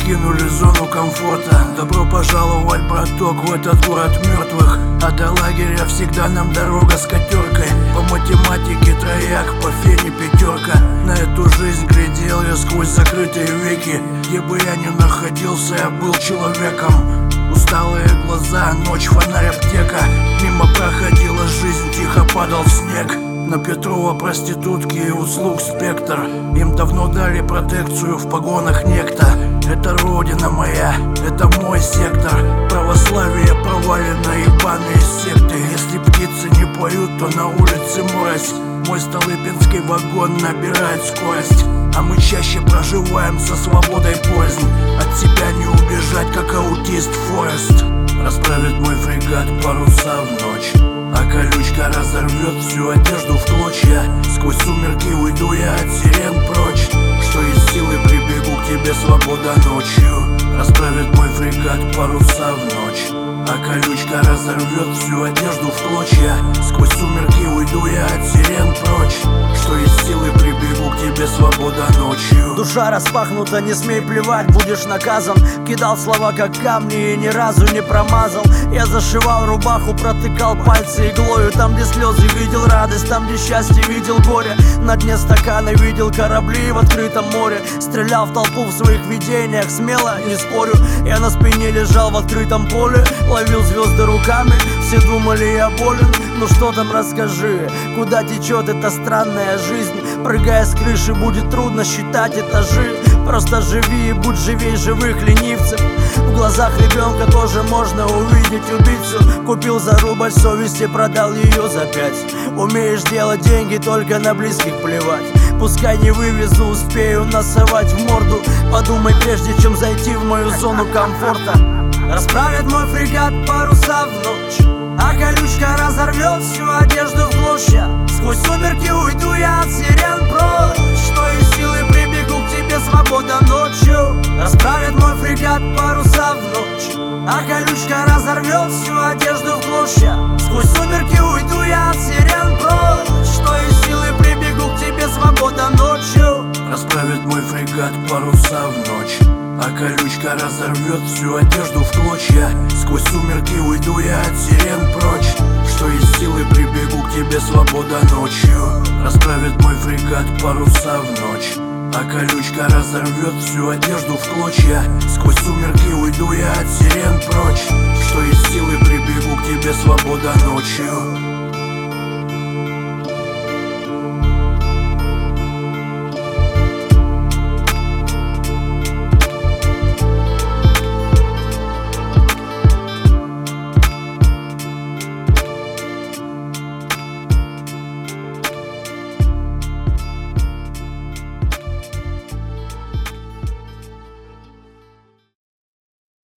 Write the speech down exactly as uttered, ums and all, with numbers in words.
покинули зону комфорта. Добро пожаловать, браток, в этот город мертвых. А до лагеря всегда нам дорога с катеркой. По математике трояк, по фене пятерка. На эту жизнь глядел я сквозь закрытые веки. Где бы я ни находился, я был человеком. Усталые глаза, ночь, фонарь, аптека. Мимо проходила жизнь, тихо падал снег. На Петрова проститутки и услуг спектр. Им давно дали протекцию, в погонах некто. Это родина моя, это мой сектор. Православие провалено, ебаные секты. Если птицы не поют, то на улице морось. Мой столыпинский вагон набирает скорость. А мы чаще проживаем со свободой порознь. От себя не убежать, как аутист Форест. Расправит мой фрегат паруса в ночь, а колючка разорвет всю одежду в клочья. Сквозь сумерки уйду я от сирен прочь. Что из силы прибегу к тебе, свобода ночью. Расправит мой фрегат паруса в ночь, а колючка разорвет всю одежду в клочья. Сквозь сумерки уйду я от сирен прочь. Что из силы прибегу к тебе, свобода ночью. Душа распахнута, не смей плевать, будешь наказан. Кидал слова как камни и ни разу не промазал. Я зашивал рубаху, протыкал пальцы иглою. Там, где слезы, видел радость, там, где счастье, видел горе. На дне стакана видел корабли в открытом море. Стрелял в толпу в своих видениях, смело, не спорю. Я на спине лежал в открытом поле, ловил звезды руками, все думали я болен. Ну что там, расскажи, куда течет эта странная жизнь? Прыгая с крыши, будет трудно считать этажи. Просто живи и будь живей живых ленивцев. В глазах ребенка тоже можно увидеть убийцу. Купил за рубль совести, продал ее за пять. Умеешь делать деньги, только на близких плевать. Пускай не вывезу, успею насовать в морду. Подумай, прежде чем зайти в мою зону комфорта. Расправит мой фрегат паруса в ночь, а колючка разорвет всю одежду в клочья. Сквозь сумерки уйду я от сирен прочь. Что из силы прибегу к тебе, свобода ночью. Расправит мой фрегат паруса в ночь, а колючка разорвет всю одежду в клочья. Сквозь сумерки уйду я от сирен прочь. Что из силы прибегу к тебе, свобода ночью. Расправит мой фрегат паруса в ночь, а колючка разорвет всю одежду в клочья. Сквозь сумерки уйду я от сирен прочь. Что из силы прибегу к тебе, свобода ночью. Расправит мой фрегат паруса в ночь, а колючка разорвет всю одежду в клочья. Сквозь сумерки уйду я от сирен прочь. Что из силы прибегу к тебе, свобода ночью.